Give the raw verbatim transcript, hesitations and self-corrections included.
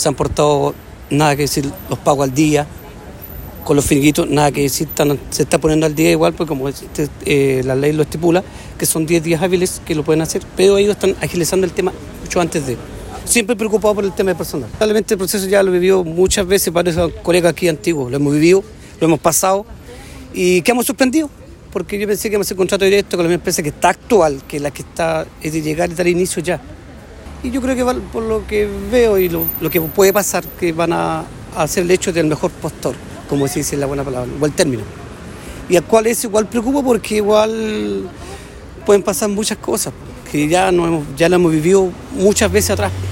Se han portado nada que decir los pagos al día, con los finiquitos nada que decir, están, se está poniendo al día igual, porque como este, eh, la ley lo estipula, que son diez días hábiles que lo pueden hacer, pero ellos están agilizando el tema mucho antes de. Siempre preocupado por el tema de personal. Probablemente el proceso ya lo vivió muchas veces, para esos colegas aquí antiguos, lo hemos vivido, lo hemos pasado y quedamos sorprendidos, porque yo pensé que íbamos a hacer contrato directo con la misma empresa que está actual, que la que está es de llegar y dar inicio ya. Y yo creo que va, por lo que veo y lo, lo que puede pasar, que van a, a hacer el hecho del mejor postor, como se dice en la buena palabra, o el término. Y al cual es igual preocupa, porque igual pueden pasar muchas cosas, que ya, no hemos, ya lo hemos vivido muchas veces atrás.